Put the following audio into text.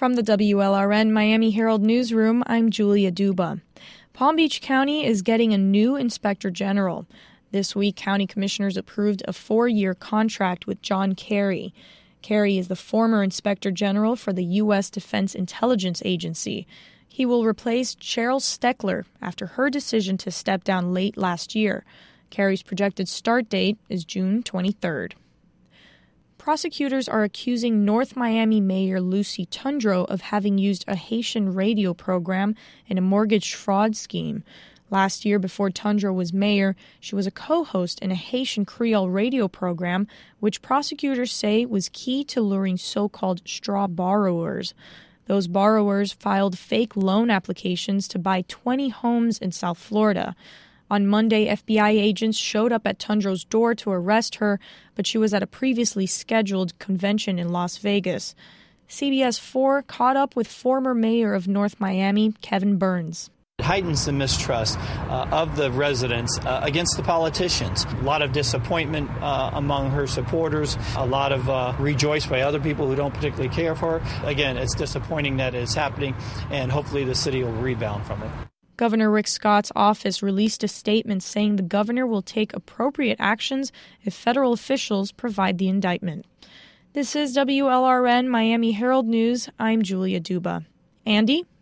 From the WLRN Miami Herald Newsroom, I'm Julia Duba. Palm Beach County is getting a new inspector general. This week, county commissioners approved a 4-year contract with John Kerry. Kerry is the former inspector general for the U.S. Defense Intelligence Agency. He will replace Cheryl Steckler after her decision to step down late last year. Kerry's projected start date is June 23rd. Prosecutors are accusing North Miami Mayor Lucy Tundro of having used a Haitian radio program in a mortgage fraud scheme. Last year, before Tundro was mayor, she was a co-host in a Haitian Creole radio program, which prosecutors say was key to luring so-called straw borrowers. Those borrowers filed fake loan applications to buy 20 homes in South Florida. On Monday, FBI agents showed up at Tundro's door to arrest her, but she was at a previously scheduled convention in Las Vegas. CBS 4 caught up with former mayor of North Miami, Kevin Burns. It heightens the mistrust of the residents against the politicians. A lot of disappointment among her supporters, a lot of rejoice by other people who don't particularly care for her. Again, it's disappointing that it's happening, and hopefully the city will rebound from it. Governor Rick Scott's office released a statement saying the governor will take appropriate actions if federal officials provide the indictment. This is WLRN Miami Herald News. I'm Julia Duba. Andy?